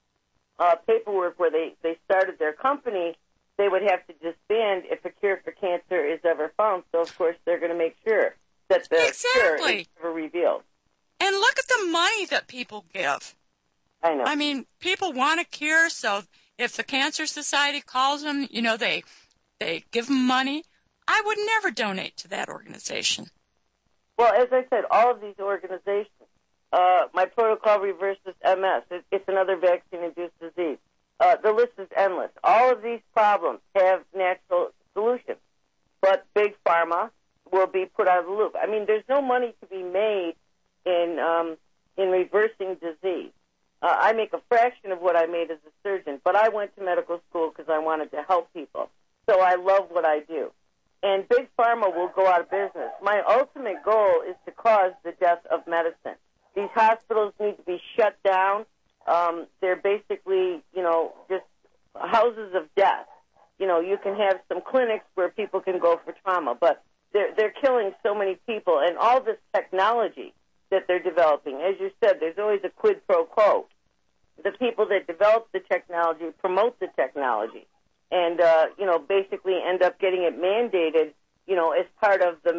paperwork where they started their company, they would have to disband if a cure for cancer is ever found. So, of course, they're going to make sure that the cure is never revealed. And look at the money that people give. I know. People want a cure, so if the Cancer Society calls them, they give them money. I would never donate to that organization. Well, as I said, all of these organizations, My Protocol Reverses MS, it's another vaccine-induced disease. The list is endless. All of these problems have natural solutions, but Big Pharma will be put out of the loop. There's no money to be made in reversing disease. I make a fraction of what I made as a surgeon, but I went to medical school because I wanted to help people. So I love what I do. And Big Pharma will go out of business. My ultimate goal is to cause the death of medicine. These hospitals need to be shut down. They're basically, just houses of death. You can have some clinics where people can go for trauma, but they're killing so many people. And all this technology that they're developing, as you said, there's always a quid pro quo. The people that develop the technology promote the technology and, basically end up getting it mandated, as part of the,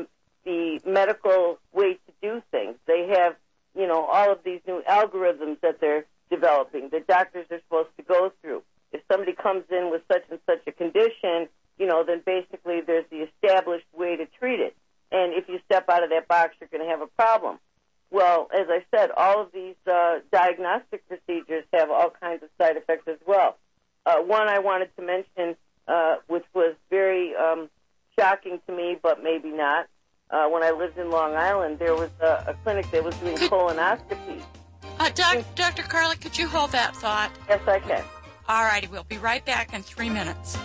the medical way to do things. They have, all of these new algorithms that they're developing that doctors are supposed to go through. If somebody comes in with such and such a condition, then basically there's the established way to treat it. And if you step out of that box, you're going to have a problem. Well, as I said, all of these diagnostic procedures have all kinds of side effects as well. One I wanted to mention, which was very shocking to me, but maybe not. When I lived in Long Island, there was a clinic that was doing colonoscopy. Dr. Carly, could you hold that thought? Yes, I can. All righty, we'll be right back in 3 minutes.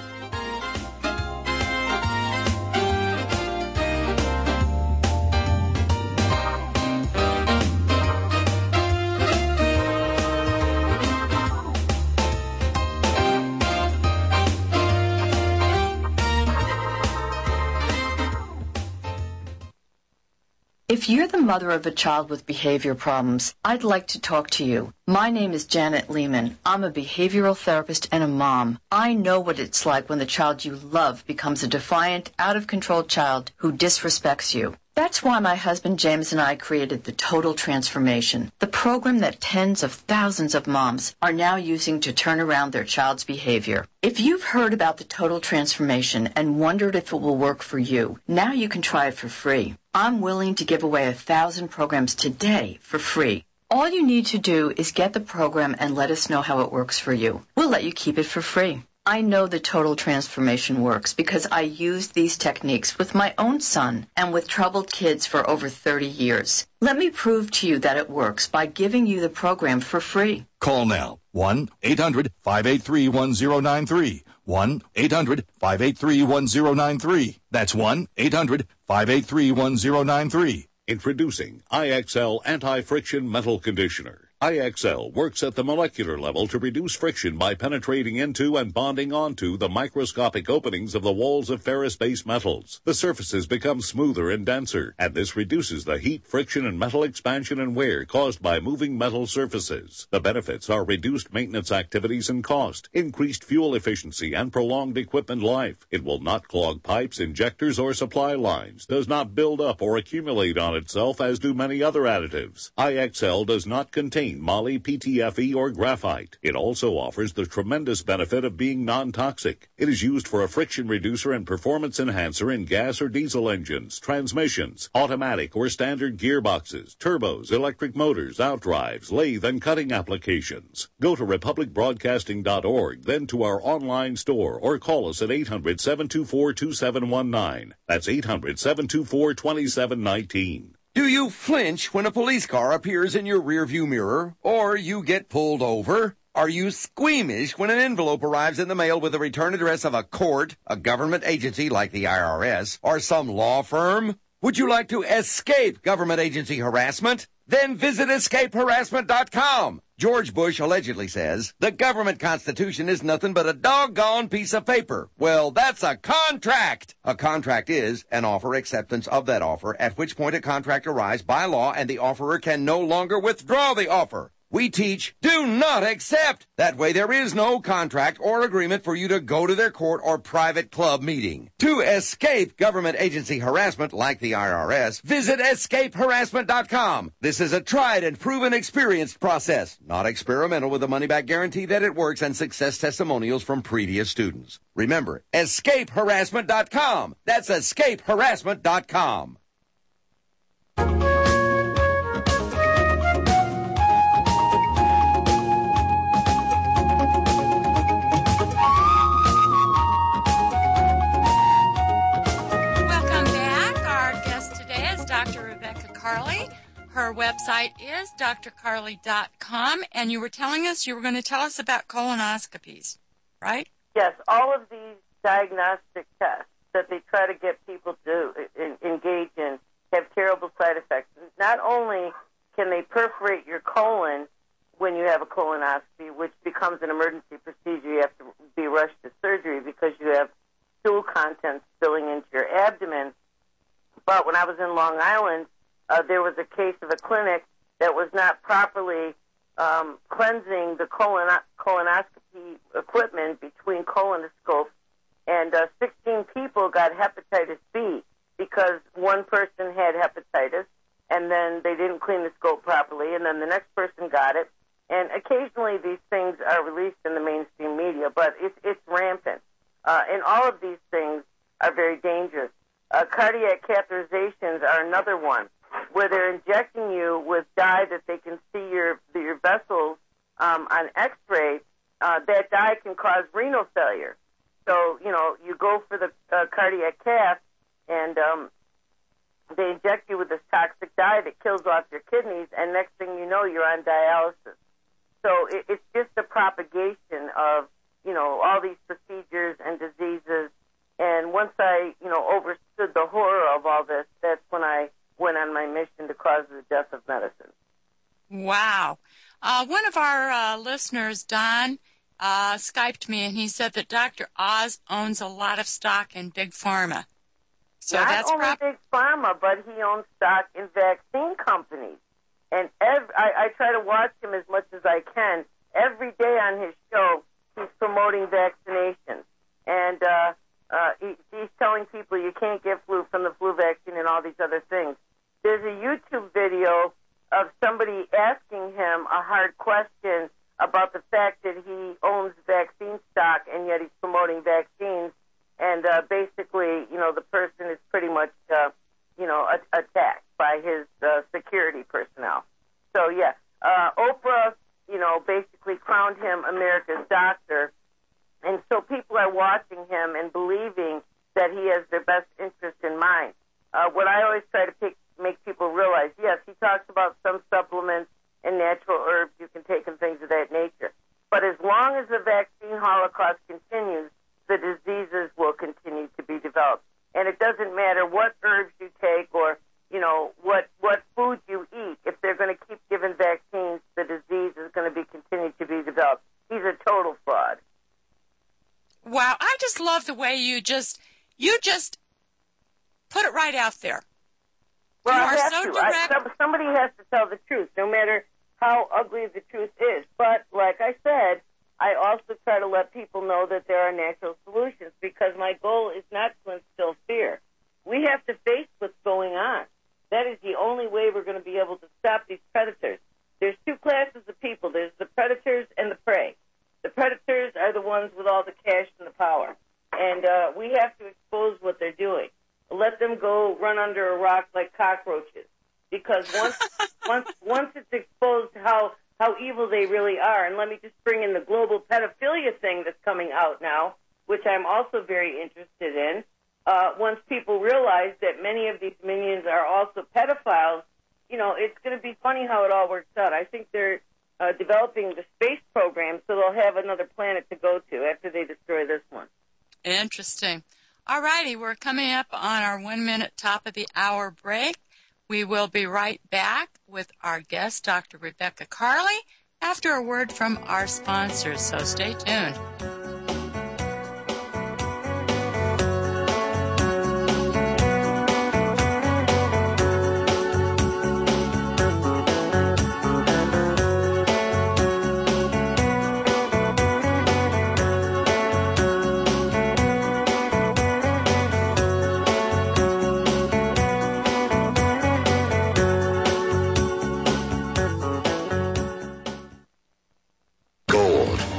If you're the mother of a child with behavior problems, I'd like to talk to you. My name is Janet Lehman. I'm a behavioral therapist and a mom. I know what it's like when the child you love becomes a defiant, out-of-control child who disrespects you. That's why my husband James and I created the Total Transformation, the program that tens of thousands of moms are now using to turn around their child's behavior. If you've heard about the Total Transformation and wondered if it will work for you, now you can try it for free. I'm willing to give away 1,000 programs today for free. All you need to do is get the program and let us know how it works for you. We'll let you keep it for free. I know the Total Transformation works because I used these techniques with my own son and with troubled kids for over 30 years. Let me prove to you that it works by giving you the program for free. Call now. 1-800-583-1093. 1-800-583-1093. That's 1-800-583-1093. Introducing IXL Anti-Friction Metal Conditioner. IXL works at the molecular level to reduce friction by penetrating into and bonding onto the microscopic openings of the walls of ferrous-based metals. The surfaces become smoother and denser, and this reduces the heat, friction, and metal expansion and wear caused by moving metal surfaces. The benefits are reduced maintenance activities and cost, increased fuel efficiency, and prolonged equipment life. It will not clog pipes, injectors, or supply lines, does not build up or accumulate on itself as do many other additives. IXL does not contain moly, PTFE, or graphite. It also offers the tremendous benefit of being non-toxic. It is used for a friction reducer and performance enhancer in gas or diesel engines, transmissions, automatic or standard gearboxes, turbos, electric motors, outdrives, lathe, and cutting applications. Go to republicbroadcasting.org, then to our online store, or call us at 800-724-2719. That's 800-724-2719. Do you flinch when a police car appears in your rearview mirror, or you get pulled over? Are you squeamish when an envelope arrives in the mail with the return address of a court, a government agency like the IRS, or some law firm? Would you like to escape government agency harassment? Then visit escapeharassment.com. George Bush allegedly says, the government constitution is nothing but a doggone piece of paper. Well, that's a contract. A contract is an offer acceptance of that offer, at which point a contract arrives by law and the offerer can no longer withdraw the offer. We teach, do not accept. That way there is no contract or agreement for you to go to their court or private club meeting. To escape government agency harassment like the IRS, visit escapeharassment.com. This is a tried and proven experienced process, not experimental, with a money-back guarantee that it works and success testimonials from previous students. Remember, escapeharassment.com. That's escapeharassment.com. Dr. Rebecca Carly. Her website is drcarly.com, and you were telling us you were going to tell us about colonoscopies, right? Yes, all of these diagnostic tests that they try to get people to engage in have terrible side effects. Not only can they perforate your colon when you have a colonoscopy, which becomes an emergency procedure, you have to be rushed to surgery because you have stool contents spilling into your abdomen. But when I was in Long Island, there was a case of a clinic that was not properly cleansing the colonoscopy equipment between colonoscopes, and 16 people got hepatitis B because one person had hepatitis, and then they didn't clean the scope properly, and then the next person got it. And occasionally these things are released in the mainstream media, but it's rampant. And all of these things are very dangerous. Cardiac catheterizations are another one, where they're injecting you with dye that they can see your vessels on X-ray. That dye can cause renal failure. So, you go for the cardiac cath, and they inject you with this toxic dye that kills off your kidneys, and next thing you know, you're on dialysis. So it's just the propagation of, all these procedures and diseases. And once I, overstood the horror of all this, that's when I went on my mission to cause the death of medicine. Wow. One of our listeners, Don, Skyped me, and he said that Dr. Oz owns a lot of stock in Big Pharma. So Not only Big Pharma, but he owns stock in vaccine companies. And I try to watch him as much as I can. Every day on his show, he's promoting vaccinations. And he's telling people you can't get flu from the flu vaccine and all these other things. There's a YouTube video of somebody asking him a hard question about the fact that he owns vaccine stock and yet he's promoting vaccines. And basically, the person is pretty much, attacked by his security personnel. So, yeah, Oprah, basically crowned him America's doctor. And so people are watching him and believing that he has their best interest in mind. What I always try to make people realize, yes, he talks about some supplements and natural herbs you can take and things of that nature. But as long as the vaccine holocaust continues, the diseases will continue to be developed. And it doesn't matter what herbs you take or, what food you eat. If they're going to keep giving vaccines, the disease is going to continue to be developed. He's a total fraud. Wow, I just love the way you just put it right out there. Well, you are so direct. Somebody has to tell the truth, no matter how ugly the truth is. But like I said, I also try to let people know that there are natural solutions, because my goal is not to instill fear. We have to face what's going on. That is the only way we're going to be able to stop these predators. There's two classes of people. There's the predators and the prey. The predators are the ones with all the cash and the power. And we have to expose what they're doing. Let them go run under a rock like cockroaches. Because once it's exposed how evil they really are, and let me just bring in the global pedophilia thing that's coming out now, which I'm also very interested in. Once people realize that many of these minions are also pedophiles, it's going to be funny how it all works out. I think they're developing the space program so they'll have another planet to go to after they destroy this one. Interesting. All righty, we're coming up on our 1-minute top of the hour break. We will be right back with our guest, Dr. Rebecca Carley, after a word from our sponsors, so stay tuned.